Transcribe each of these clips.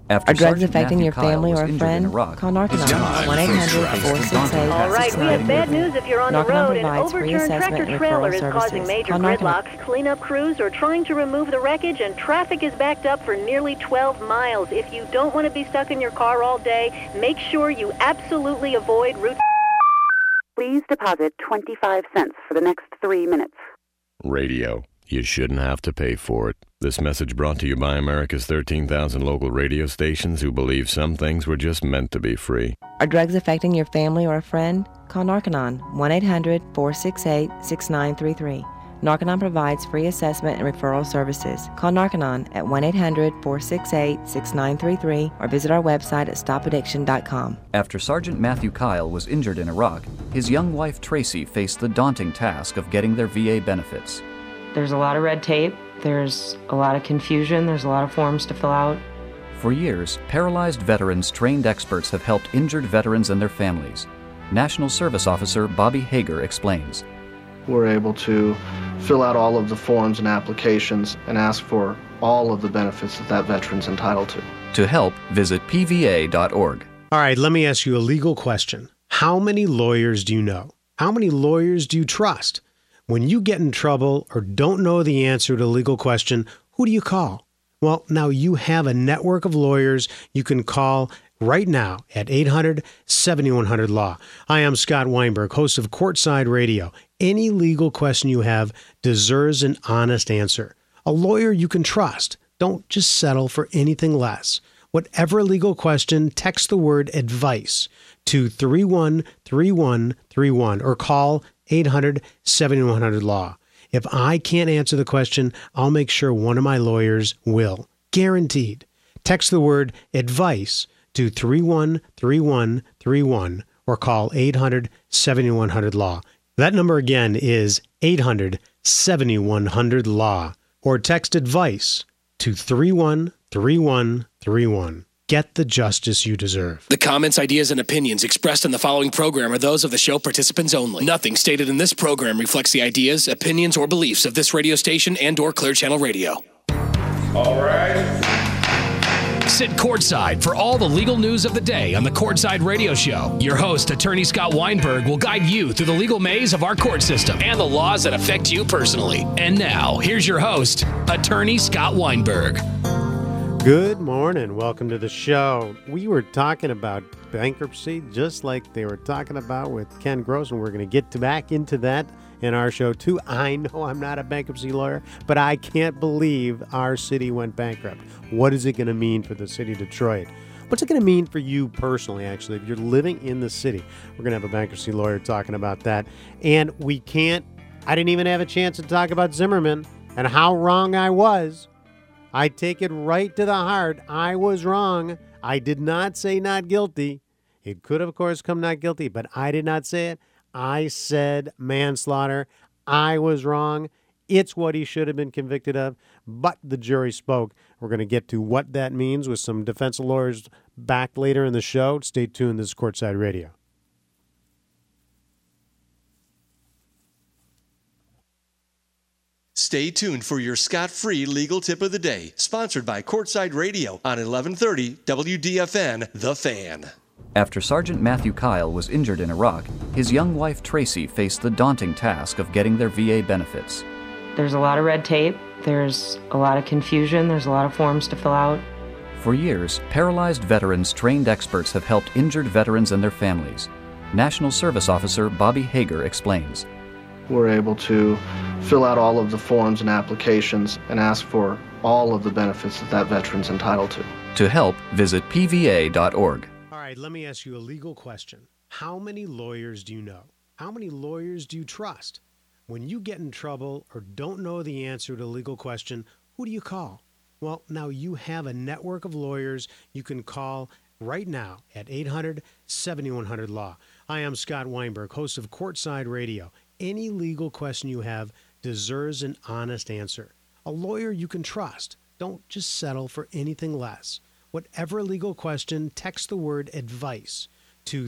After Are drugs Sergeant affecting Matthew your Kyle family was or a injured friend? in Iraq, Call Narconon, his young wife 1-800-468-6933. All right, we have bad news if you're on the Narconon road. An provides free overturned assessment and tractor-trailer referral is causing services. major Call Narconon. gridlocks. Cleanup crews are trying to remove the wreckage, and traffic is backed up for nearly 12 miles. If you don't want to be stuck in your car all day, make sure you absolutely avoid Route... Please deposit 25 cents for the next 3 minutes. Radio. You shouldn't have to pay for it. This message brought to you by America's 13,000 local radio stations who believe some things were just meant to be free. Are drugs affecting your family or a friend? Call Narconon, 1-800-468-6933. Narconon provides free assessment and referral services. Call Narconon at 1-800-468-6933 or visit our website at stopaddiction.com. After Sergeant Matthew Kyle was injured in Iraq, his young wife Tracy faced the daunting task of getting their VA benefits. There's a lot of red tape, there's a lot of confusion, there's a lot of forms to fill out. For years, paralyzed veterans trained experts have helped injured veterans and their families. National Service Officer Bobby Hager explains. We're able to fill out all of the forms and applications and ask for all of the benefits that veteran's entitled to. To help, visit pva.org. All right, let me ask you a legal question. How many lawyers do you know? How many lawyers do you trust? When you get in trouble or don't know the answer to a legal question, who do you call? Well, now you have a network of lawyers you can call right now at 800-7100-LAW. Hi, I'm Scott Weinberg, host of Courtside Radio. Any legal question you have deserves an honest answer. A lawyer you can trust. Don't just settle for anything less. Whatever legal question, text the word advice to 313131 or call 800-7100-LAW. If I can't answer the question, I'll make sure one of my lawyers will. Guaranteed. Text the word advice to 313131 or call 800-7100-LAW. That number again is 800-7100-LAW or text advice to 313131. Get the justice you deserve. The comments, ideas, and opinions expressed in the following program are those of the show participants only. Nothing stated in this program reflects the ideas, opinions, or beliefs of this radio station and/or Clear Channel Radio. All right. Sit courtside for all the legal news of the day on the Courtside Radio Show. Your host, Attorney Scott Weinberg, will guide you through the legal maze of our court system and the laws that affect you personally. And now, here's your host, Attorney Scott Weinberg. Good morning. Welcome to the show. We were talking about bankruptcy just like they were talking about with Ken Gross, and we're going to get back into that in our show too. I know I'm not a bankruptcy lawyer, but I can't believe our city went bankrupt. What is it going to mean for the city of Detroit? What's it going to mean for you personally, actually, if you're living in the city? We're going to have a bankruptcy lawyer talking about that. And I didn't even have a chance to talk about Zimmerman and how wrong I was. I take it right to the heart. I was wrong. I did not say not guilty. It could have, of course, come not guilty, but I did not say it. I said manslaughter. I was wrong. It's what he should have been convicted of, but the jury spoke. We're going to get to what that means with some defense lawyers back later in the show. Stay tuned. This is Courtside Radio. Stay tuned for your scot-free legal tip of the day, sponsored by Courtside Radio on 1130 WDFN, The Fan. After Sergeant Matthew Kyle was injured in Iraq, his young wife Tracy faced the daunting task of getting their VA benefits. There's a lot of red tape, there's a lot of confusion, there's a lot of forms to fill out. For years, paralyzed veterans trained experts have helped injured veterans and their families. National Service Officer Bobby Hager explains. We're able to fill out all of the forms and applications and ask for all of the benefits that veteran's entitled to. To help, visit pva.org. All right, let me ask you a legal question. How many lawyers do you know? How many lawyers do you trust? When you get in trouble or don't know the answer to a legal question, who do you call? Well, now you have a network of lawyers you can call right now at 800-7100-LAW. Hi, I'm Scott Weinberg, host of Courtside Radio. Any legal question you have deserves an honest answer. A lawyer you can trust. Don't just settle for anything less. Whatever legal question, text the word advice to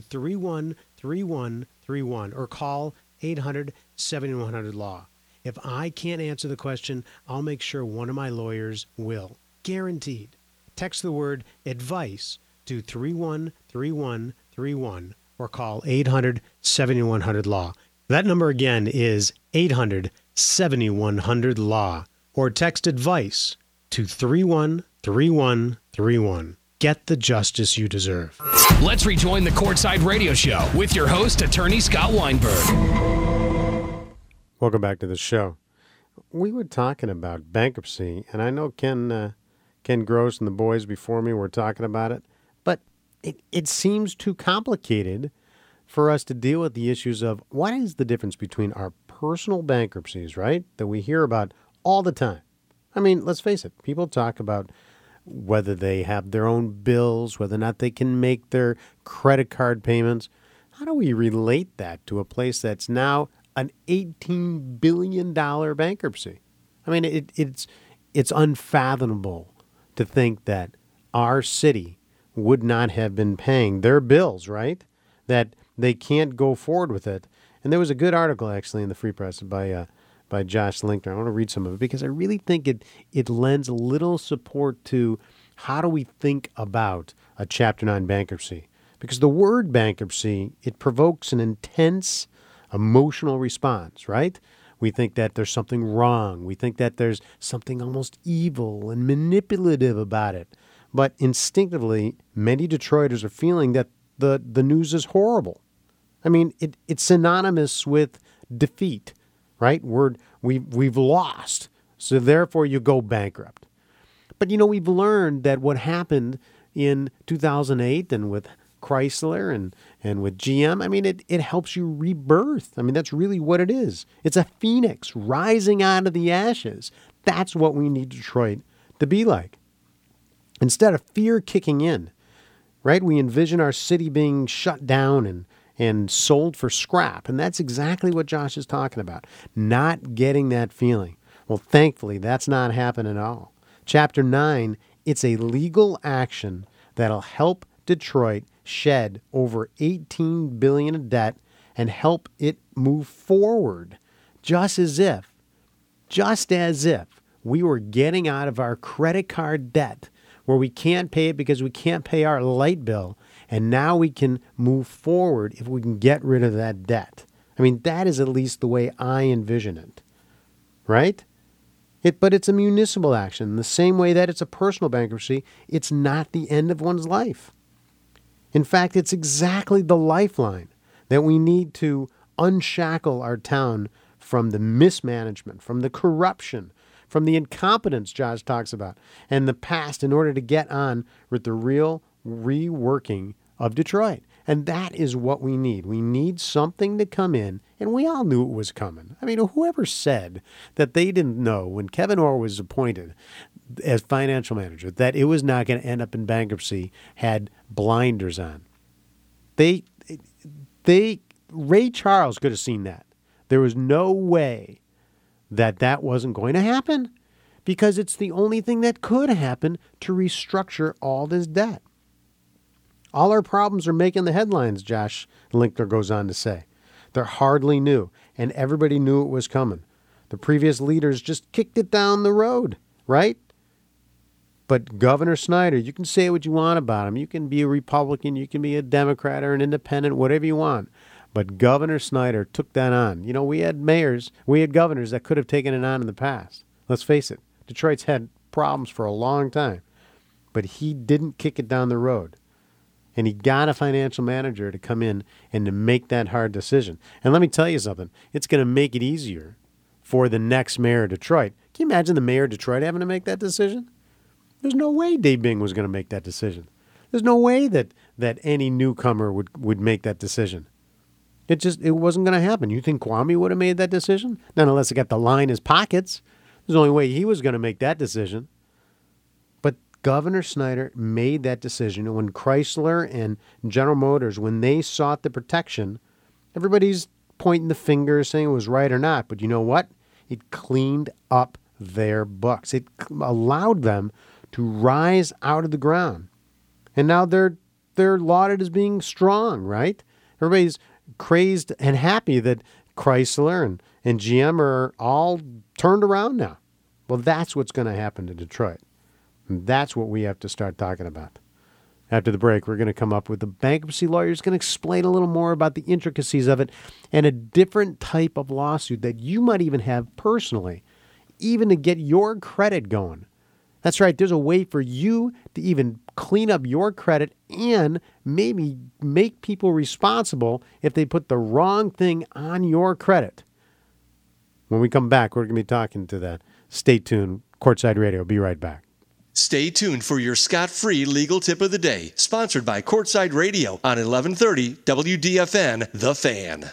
313131 or call 800-7100-LAW. If I can't answer the question, I'll make sure one of my lawyers will. Guaranteed. Text the word advice to 313131 or call 800-7100-LAW. That number again is 800-7100-LAW or text advice to 313131. Get the justice you deserve. Let's rejoin the Courtside Radio Show with your host, Attorney Scott Weinberg. Welcome back to the show. We were talking about bankruptcy, and I know Ken Gross and the boys before me were talking about it, but it seems too complicated for us to deal with the issues of what is the difference between our personal bankruptcies, right, that we hear about all the time. I mean, let's face it, people talk about whether they have their own bills, whether or not they can make their credit card payments. How do we relate that to a place that's now an $18 billion bankruptcy? I mean, it's unfathomable to think that our city would not have been paying their bills, right? That they can't go forward with it. And there was a good article, actually, in the Free Press by Josh Linkner. I want to read some of it because I really think it lends a little support to how do we think about a Chapter 9 bankruptcy. Because the word bankruptcy, it provokes an intense emotional response, right? We think that there's something wrong. We think that there's something almost evil and manipulative about it. But instinctively, many Detroiters are feeling that the news is horrible. I mean, it's synonymous with defeat, right? We've lost, so therefore you go bankrupt. But, we've learned that what happened in 2008 and with Chrysler and with GM, I mean, it helps you rebirth. I mean, that's really what it is. It's a phoenix rising out of the ashes. That's what we need Detroit to be like. Instead of fear kicking in, right, we envision our city being shut down and sold for scrap. And that's exactly what Josh is talking about, not getting that feeling. Well, thankfully, that's not happening at all. Chapter 9, it's a legal action that'll help Detroit shed over $18 billion of debt and help it move forward, just as if we were getting out of our credit card debt where we can't pay it because we can't pay our light bill, and now we can move forward if we can get rid of that debt. I mean, that is at least the way I envision it, right? But it's a municipal action. In the same way that it's a personal bankruptcy, it's not the end of one's life. In fact, it's exactly the lifeline that we need to unshackle our town from the mismanagement, from the corruption, from the incompetence Josh talks about, and the past in order to get on with the real reworking of Detroit. And that is what we need. We need something to come in, and we all knew it was coming. I mean, whoever said that they didn't know when Kevin Orr was appointed as financial manager that it was not going to end up in bankruptcy had blinders on. Ray Charles could have seen that. There was no way that wasn't going to happen because it's the only thing that could happen to restructure all this debt. All our problems are making the headlines, Josh Linkner goes on to say. They're hardly new, and everybody knew it was coming. The previous leaders just kicked it down the road, right? But Governor Snyder, you can say what you want about him. You can be a Republican, you can be a Democrat or an independent, whatever you want. But Governor Snyder took that on. We had governors that could have taken it on in the past. Let's face it, Detroit's had problems for a long time. But he didn't kick it down the road. And he got a financial manager to come in and to make that hard decision. And let me tell you something. It's going to make it easier for the next mayor of Detroit. Can you imagine the mayor of Detroit having to make that decision? There's no way Dave Bing was going to make that decision. There's no way that any newcomer would make that decision. It wasn't going to happen. You think Kwame would have made that decision? Not unless he got the line in his pockets. There's the only way he was going to make that decision. But Governor Snyder made that decision. And when Chrysler and General Motors, when they sought the protection, everybody's pointing the finger saying it was right or not. But you know what? It cleaned up their books. It allowed them to rise out of the ground. And now they're lauded as being strong, right? Everybody's crazed and happy that Chrysler and GM are all turned around now. Well, that's what's going to happen to Detroit. And that's what we have to start talking about. After the break, we're going to come up with the bankruptcy lawyer who's going to explain a little more about the intricacies of it and a different type of lawsuit that you might even have personally, even to get your credit going. That's right. There's a way for you to even clean up your credit and maybe make people responsible if they put the wrong thing on your credit. When we come back, we're going to be talking to that. Stay tuned. Courtside Radio. Be right back. Stay tuned for your scot-free legal tip of the day, sponsored by Courtside Radio on 1130 WDFN, The Fan.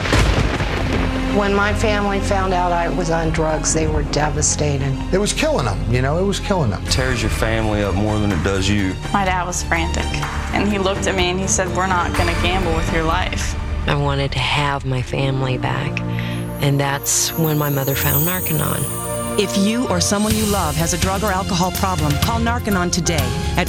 When my family found out I was on drugs, they were devastated. It was killing them, it was killing them. It tears your family up more than it does you. My dad was frantic, and he looked at me and he said, "We're not going to gamble with your life." I wanted to have my family back, and that's when my mother found Narconon. If you or someone you love has a drug or alcohol problem, call Narconon today at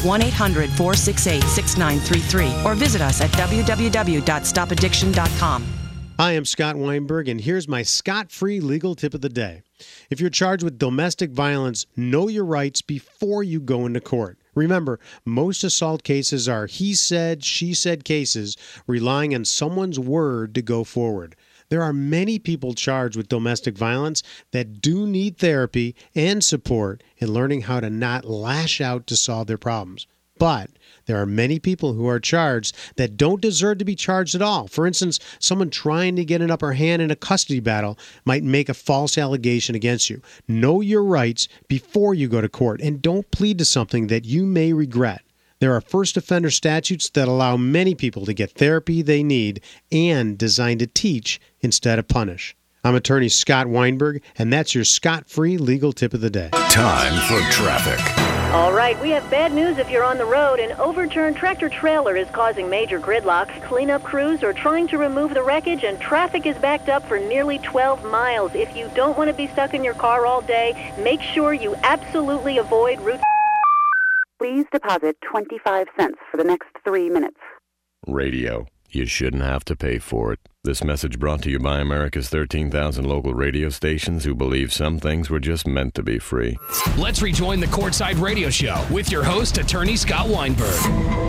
1-800-468-6933 or visit us at www.stopaddiction.com. Hi, I'm Scott Weinberg, and here's my scot-free legal tip of the day. If you're charged with domestic violence, know your rights before you go into court. Remember, most assault cases are he said, she said cases, relying on someone's word to go forward. There are many people charged with domestic violence that do need therapy and support in learning how to not lash out to solve their problems. But there are many people who are charged that don't deserve to be charged at all. For instance, someone trying to get an upper hand in a custody battle might make a false allegation against you. Know your rights before you go to court, and don't plead to something that you may regret. There are first offender statutes that allow many people to get therapy they need and designed to teach instead of punish. I'm attorney Scott Weinberg, and that's your scot-free legal tip of the day. Time for traffic. All right, we have bad news if you're on the road. An overturned tractor-trailer is causing major gridlock. Cleanup crews are trying to remove the wreckage, and traffic is backed up for nearly 12 miles. If you don't want to be stuck in your car all day, make sure you absolutely avoid Route... Please deposit 25 cents for the next 3 minutes. Radio. You shouldn't have to pay for it. This message brought to you by America's 13,000 local radio stations who believe some things were just meant to be free. Let's rejoin the Courtside Radio Show with your host, attorney Scott Weinberg.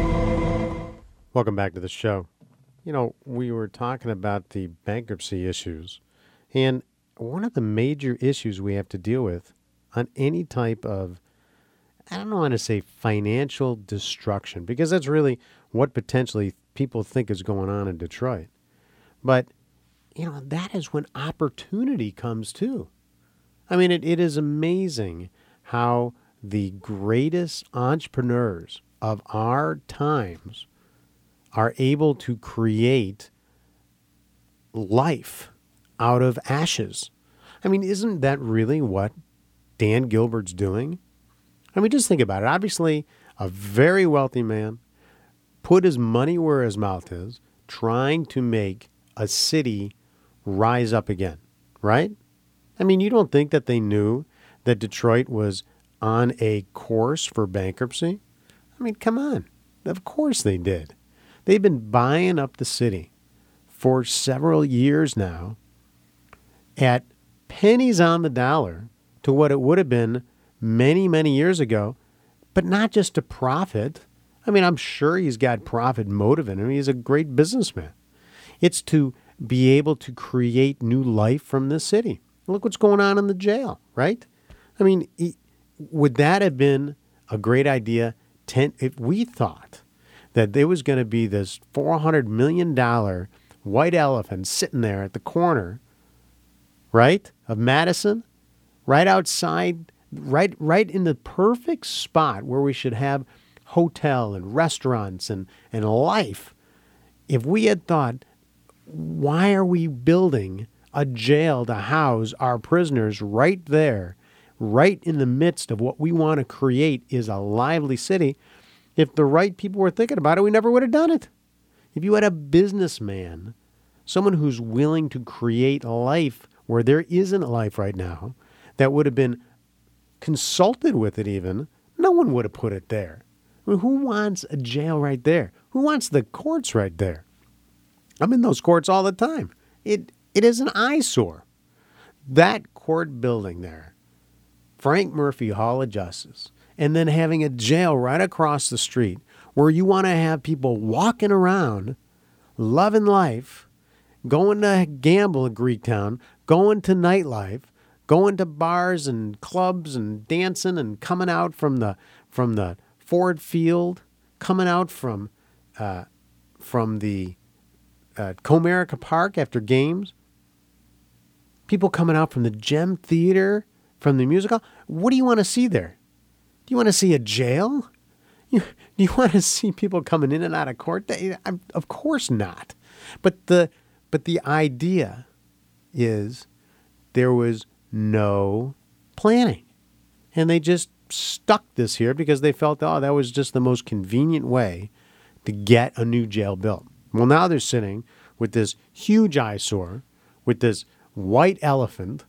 Welcome back to the show. We were talking about the bankruptcy issues, and one of the major issues we have to deal with on any type of, I don't want to say financial destruction, because that's really what potentially people think is going on in Detroit. But, that is when opportunity comes too. I mean, it is amazing how the greatest entrepreneurs of our times are able to create life out of ashes. I mean, isn't that really what Dan Gilbert's doing? I mean, just think about it. Obviously, a very wealthy man put his money where his mouth is, trying to make a city rise up again, right? I mean, you don't think that they knew that Detroit was on a course for bankruptcy? I mean, come on. Of course they did. They've been buying up the city for several years now at pennies on the dollar to what it would have been many, many years ago, but not just to profit. I mean, I'm sure he's got profit motive in him. He's a great businessman. It's to be able to create new life from this city. Look what's going on in the jail, right? I mean, would that have been a great idea if we thought that there was going to be this $400 million white elephant sitting there at the corner, right, of Madison, right outside, right in the perfect spot where we should have hotel and restaurants and life. If we had thought, why are we building a jail to house our prisoners right there, right in the midst of what we want to create is a lively city? If the right people were thinking about it, we never would have done it. If you had a businessman, someone who's willing to create a life where there isn't a life right now, that would have been consulted with it even, no one would have put it there. I mean, who wants a jail right there? Who wants the courts right there? I'm in those courts all the time. It is an eyesore. That court building there, Frank Murphy Hall of Justice, and then having a jail right across the street where you want to have people walking around, loving life, going to gamble in Greektown, going to nightlife, going to bars and clubs and dancing and coming out from the Ford Field, coming out from the Comerica Park after games, people coming out from the Gem Theater, from the musical. What do you want to see there? Do you want to see a jail? Do you want to see people coming in and out of court? Of course not. But the idea is there was no planning. And they just stuck this here because they felt, that was just the most convenient way to get a new jail built. Well, now they're sitting with this huge eyesore, with this white elephant,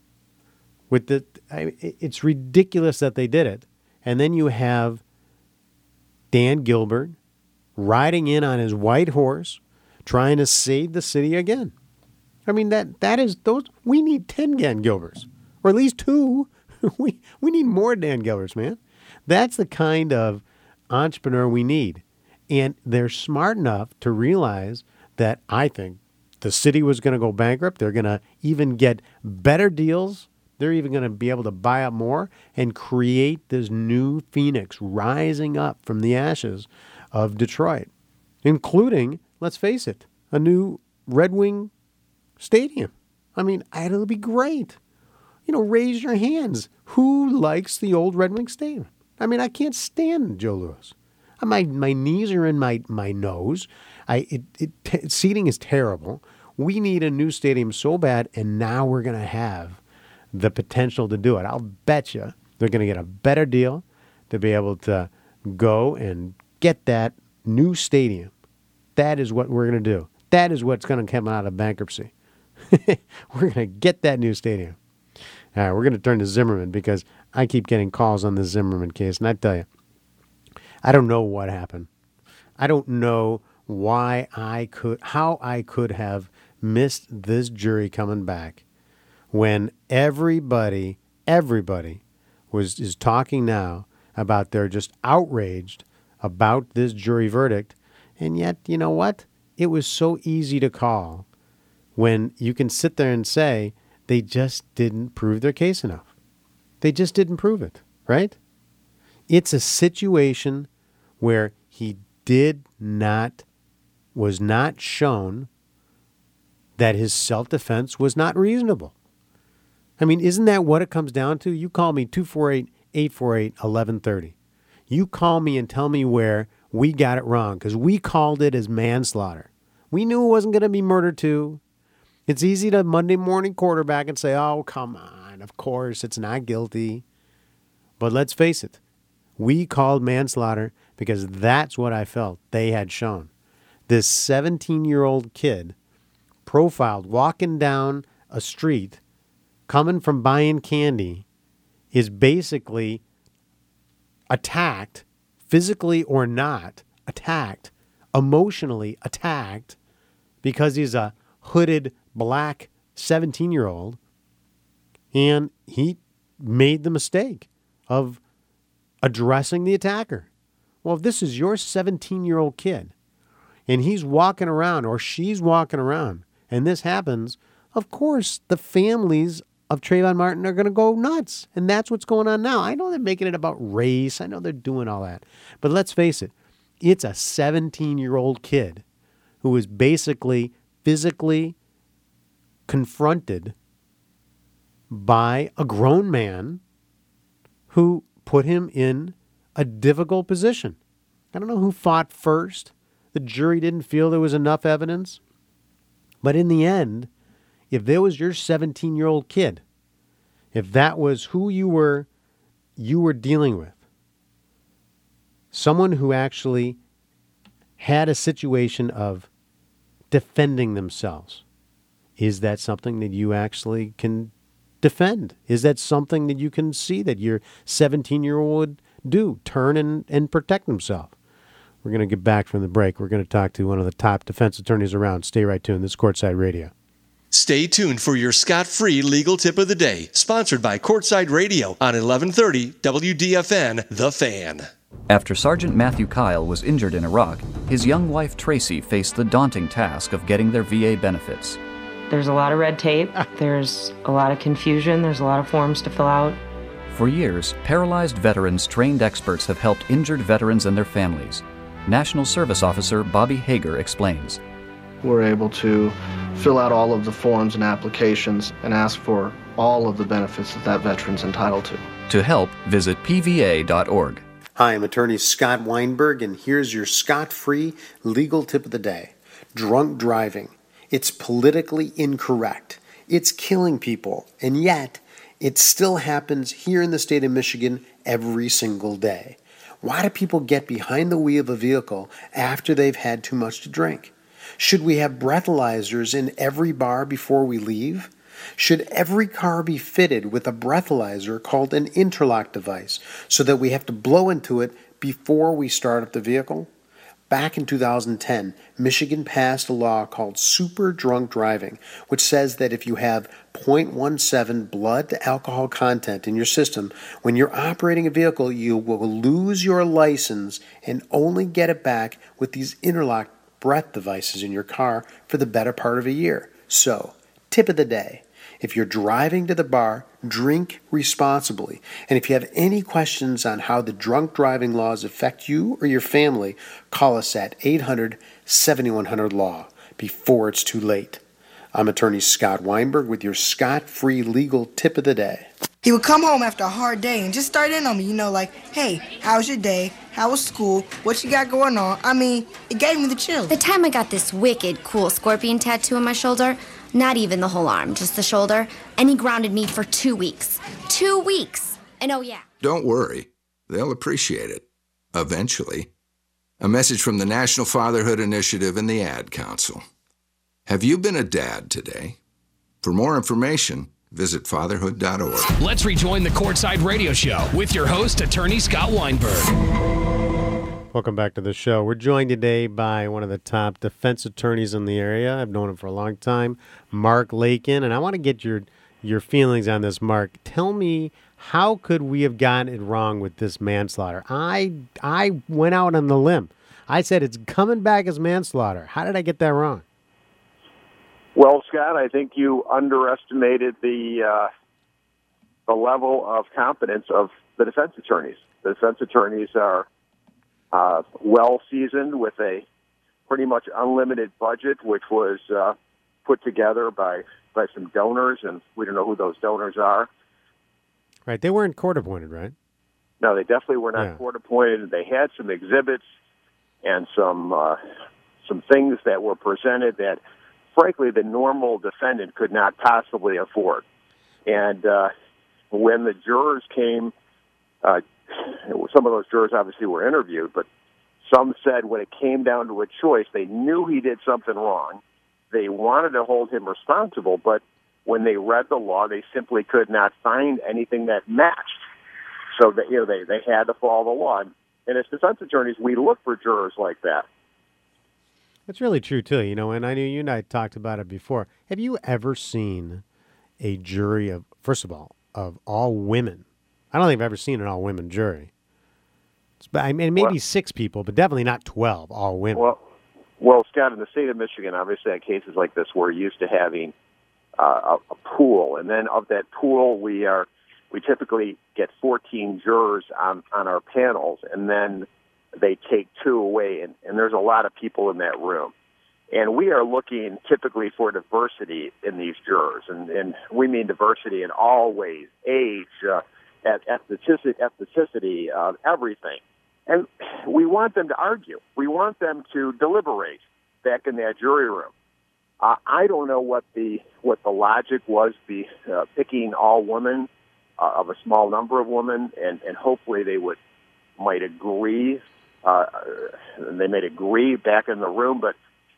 it's ridiculous that they did it. And then you have Dan Gilbert riding in on his white horse, trying to save the city again. I mean, that is those. We need 10 Dan Gilberts, or at least 2. we need more Dan Gilberts, man. That's the kind of entrepreneur we need. And they're smart enough to realize that I think the city was going to go bankrupt. They're going to even get better deals. They're even going to be able to buy up more and create this new Phoenix rising up from the ashes of Detroit, including, let's face it, a new Red Wing stadium. I mean, it'll be great. Raise your hands. Who likes the old Red Wing stadium? I mean, I can't stand Joe Louis. My knees are in my nose. Seating is terrible. We need a new stadium so bad, and now we're going to have the potential to do it. I'll bet you they're going to get a better deal to be able to go and get that new stadium. That is what we're going to do. That is what's going to come out of bankruptcy. We're going to get that new stadium. All right, we're going to turn to Zimmerman because I keep getting calls on the Zimmerman case, and I tell you, I don't know what happened. I don't know how I could have missed this jury coming back when everybody is talking now about they're just outraged about this jury verdict. And yet, you know what? It was so easy to call when you can sit there and say they just didn't prove their case enough. They just didn't prove it, right? It's a situation where he was not shown that his self-defense was not reasonable. I mean, isn't that what it comes down to? You call me 248-848-1130. You call me and tell me where we got it wrong because we called it as manslaughter. We knew it wasn't going to be murder too. It's easy to Monday morning quarterback and say, oh, come on, of course, it's not guilty. But let's face it, we called manslaughter because that's what I felt they had shown. This 17-year-old kid profiled walking down a street, coming from buying candy, is basically attacked, physically or not, attacked, emotionally attacked, because he's a hooded black 17-year-old, and he made the mistake of addressing the attacker. Well, if this is your 17-year-old kid, and he's walking around or she's walking around, and this happens, of course the families of Trayvon Martin are going to go nuts. And that's what's going on now. I know they're making it about race. I know they're doing all that. But let's face it, it's a 17-year-old kid who was basically physically confronted by a grown man who put him in a difficult position. I don't know who fought first. The jury didn't feel there was enough evidence. But in the end, if there was your 17-year-old kid, if that was who you were dealing with, someone who actually had a situation of defending themselves, is that something that you actually can defend? Is that something that you can see that your 17-year-old would do, turn and protect himself? We're going to get back from the break. We're going to talk to one of the top defense attorneys around. Stay right tuned. This is Courtside Radio. Stay tuned for your scot-free legal tip of the day, sponsored by Courtside Radio on 1130 WDFN, The Fan. After Sergeant Matthew Kyle was injured in Iraq, his young wife Tracy faced the daunting task of getting their VA benefits. There's a lot of red tape. There's a lot of confusion. There's a lot of forms to fill out. For years, Paralyzed Veterans trained experts have helped injured veterans and their families. National Service Officer Bobby Hager explains. We're able to fill out all of the forms and applications and ask for all of the benefits that veteran's entitled to. To help, visit pva.org. Hi, I'm attorney Scott Weinberg, and here's your scot-free legal tip of the day. Drunk driving. It's politically incorrect. It's killing people, and yet it still happens here in the state of Michigan every single day. Why do people get behind the wheel of a vehicle after they've had too much to drink? Should we have breathalyzers in every bar before we leave? Should every car be fitted with a breathalyzer called an interlock device so that we have to blow into it before we start up the vehicle? Back in 2010, Michigan passed a law called super drunk driving, which says that if you have 0.17 blood to alcohol content in your system, when you're operating a vehicle, you will lose your license and only get it back with these interlock breath devices in your car for the better part of a year. So, tip of the day. If you're driving to the bar, drink responsibly. And if you have any questions on how the drunk driving laws affect you or your family, call us at 800-7100-LAW before it's too late. I'm attorney Scott Weinberg with your scot-free legal tip of the day. He would come home after a hard day and just start in on me, like, hey, how's your day? How was school? What you got going on? I mean, it gave me the chills. The time I got this wicked cool scorpion tattoo on my shoulder, not even the whole arm, just the shoulder, and he grounded me for 2 weeks. 2 weeks! And oh yeah. Don't worry. They'll appreciate it. Eventually. A message from the National Fatherhood Initiative and the Ad Council. Have you been a dad today? For more information, visit fatherhood.org. Let's rejoin the Courtside Radio Show with your host, attorney Scott Weinberg. Welcome back to the show. We're joined today by one of the top defense attorneys in the area. I've known him for a long time, Mark Lakin, and I want to get your feelings on this, Mark. Tell me, how could we have gotten it wrong with this manslaughter? I went out on the limb. I said it's coming back as manslaughter. How did I get that wrong? Well, Scott, I think you underestimated the level of competence of the defense attorneys. The defense attorneys are well-seasoned with a pretty much unlimited budget, which was put together by some donors, and we don't know who those donors are. Right. They weren't court-appointed, right? No, they definitely were not court-appointed. They had some exhibits and some things that were presented that, frankly, the normal defendant could not possibly afford. And when the jurors came, some of those jurors obviously were interviewed, but some said when it came down to a choice, they knew he did something wrong. They wanted to hold him responsible, but when they read the law, they simply could not find anything that matched. So that, they had to follow the law. And as defense attorneys, we look for jurors like that. That's really true, too. And I knew you and I talked about it before. Have you ever seen a jury of, first of all women? I don't think I've ever seen an all-women jury. Maybe 6 people, but definitely not 12 all-women. Well, Scott, in the state of Michigan, obviously at cases like this, we're used to having a pool. And then of that pool, we typically get 14 jurors on our panels, and then they take 2 away, and there's a lot of people in that room. And we are looking typically for diversity in these jurors, and we mean diversity in all ways, age, ethnicity, everything. And we want them to argue. We want them to deliberate back in that jury room. I don't know what the logic was, picking all women of a small number of women, and hopefully they might agree. They might agree back in the room, but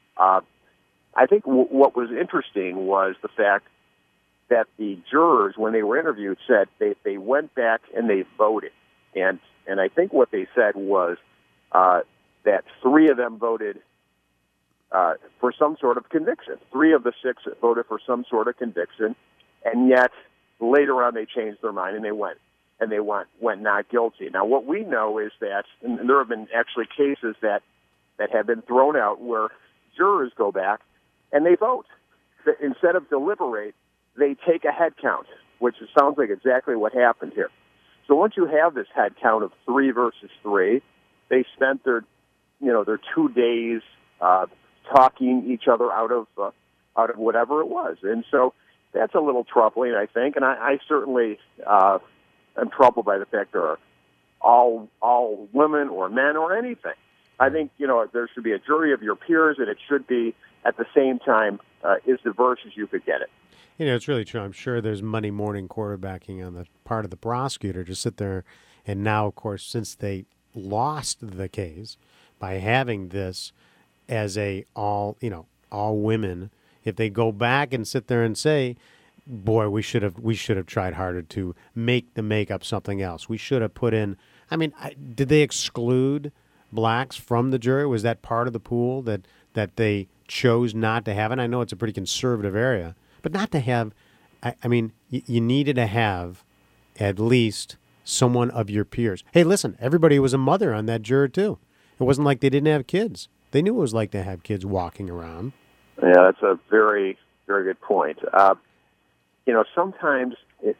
I think what was interesting was the fact that the jurors, when they were interviewed, said they went back and they voted, and I think what they said was that 3 of them voted for some sort of conviction. 3 of the 6 voted for some sort of conviction, and yet later on they changed their mind and they went not guilty. Now, what we know is that, and there have been actually cases that have been thrown out where jurors go back and they vote. Instead of deliberate, they take a head count, which sounds like exactly what happened here. So once you have this head count of 3 versus 3, they spent their 2 days talking each other out of whatever it was, and so that's a little troubling, I think. And I certainly am troubled by the fact there are all women or men or anything. I think there should be a jury of your peers, and it should be at the same time as diverse as you could get it. It's really true. I'm sure there's Monday morning quarterbacking on the part of the prosecutor to sit there. And now, of course, since they lost the case by having this as all women, if they go back and sit there and say, boy, we should have tried harder to make up something else. We should have put in, did they exclude blacks from the jury? Was that part of the pool that they chose not to have? And I know it's a pretty conservative area, but not to have, you needed to have at least someone of your peers. Hey, listen, everybody was a mother on that juror too. It wasn't like they didn't have kids. They knew what it was like to have kids walking around. Yeah, that's a very, very good point. Sometimes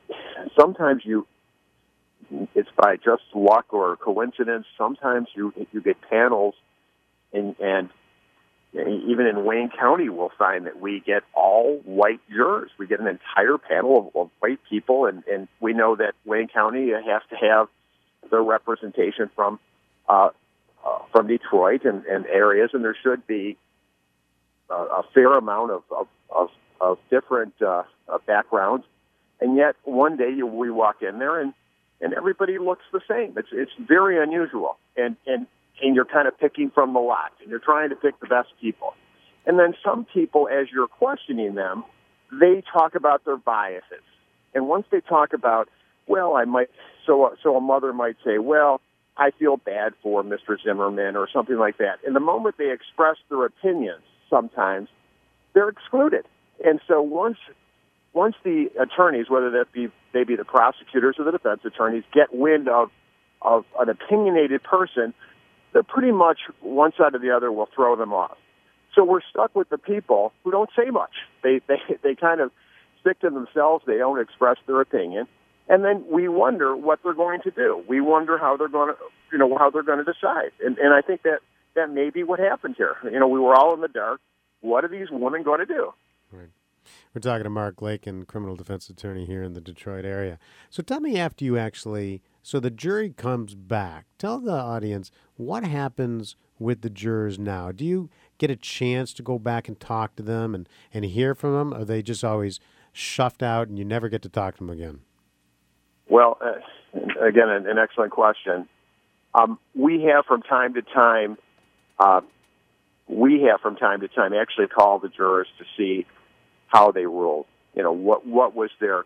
it's by just luck or coincidence. Sometimes you get panels, and even in Wayne County, we'll find that we get all white jurors. We get an entire panel of white people, and we know that Wayne County has to have the representation from Detroit and areas, and there should be a fair amount of different backgrounds. And yet, one day we walk in there and everybody looks the same. It's very unusual, and you're kind of picking from the lot, and you're trying to pick the best people. And then some people, as you're questioning them, they talk about their biases. And once they talk about, well, so a mother might say, well, I feel bad for Mr. Zimmerman or something like that. And the moment they express their opinions, sometimes they're excluded. And so once the attorneys, whether they be the prosecutors or the defense attorneys, get wind of an opinionated person, they're pretty much one side or the other will throw them off. So we're stuck with the people who don't say much. They kind of stick to themselves. They don't express their opinion. And then we wonder what they're going to do. We wonder how they're going to decide. And I think that may be what happened here. We were all in the dark. What are these women going to do? Right. We're talking to Mark Lakin, criminal defense attorney here in the Detroit area. So tell me, after you so the jury comes back, tell the audience what happens with the jurors now. Do you get a chance to go back and talk to them and hear from them? Or are they just always shuffed out and you never get to talk to them again? Well, again, an excellent question. We have from time to time actually call the jurors to see how they ruled. What was their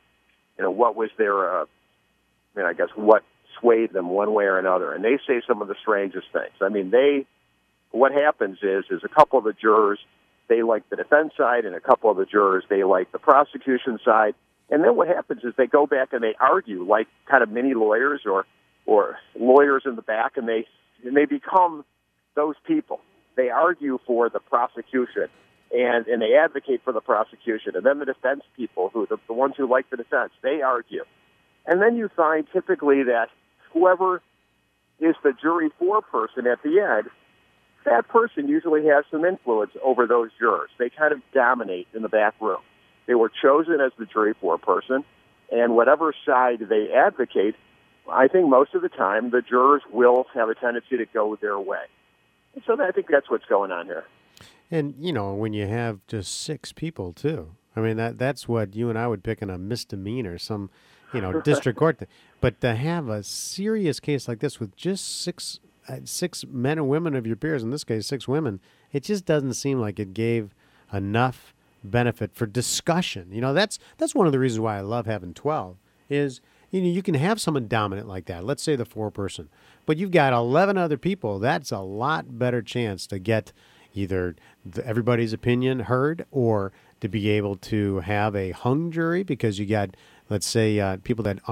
I guess what swayed them one way or another. And they say some of the strangest things. What happens is a couple of the jurors, they like the defense side, and a couple of the jurors, they like the prosecution side. And then what happens is they go back and they argue like kind of mini lawyers or lawyers in the back, and they become those people. They argue for the prosecution, and they advocate for the prosecution. And then the defense people, the ones who like the defense, they argue. And then you find typically that whoever is the jury foreperson at the end, that person usually has some influence over those jurors. They kind of dominate in the back room. They were chosen as the jury foreperson, and whatever side they advocate, I think most of the time the jurors will have a tendency to go their way. And so I think that's what's going on here. And, when you have just 6 people, too. That's what you and I would pick in a misdemeanor, some, district court thing. But to have a serious case like this with just six men and women of your peers, in this case 6 women, it just doesn't seem like it gave enough benefit for discussion. That's one of the reasons why I love having 12 is, you can have someone dominant like that. Let's say the 4-person, but you've got 11 other people. That's a lot better chance to get either everybody's opinion heard, or to be able to have a hung jury because you got, let's say, people that